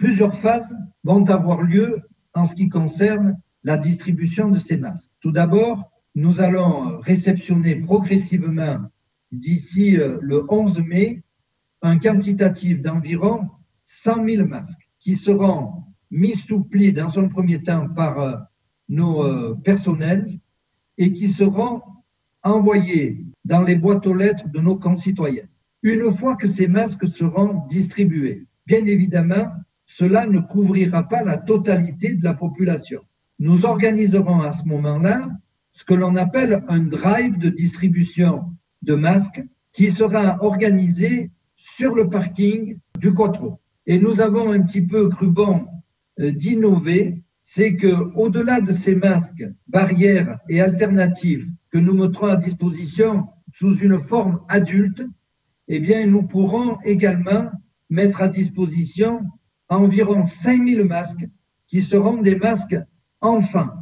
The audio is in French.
Plusieurs phases vont avoir lieu en ce qui concerne la distribution de ces masques. Tout d'abord, nous allons réceptionner progressivement d'ici le 11 mai un quantitatif d'environ 100 000 masques qui seront mis sous pli dans un premier temps par nos personnels et qui seront envoyés dans les boîtes aux lettres de nos concitoyens. Une fois que ces masques seront distribués, bien évidemment, cela ne couvrira pas la totalité de la population. Nous organiserons à ce moment-là ce que l'on appelle un drive de distribution de masques qui sera organisé sur le parking du Quattro. Et nous avons un petit peu cru bon d'innover, c'est qu'au-delà de ces masques barrières et alternatives que nous mettrons à disposition sous une forme adulte, eh bien, nous pourrons également mettre à disposition environ 5 000 masques qui seront des masques enfants.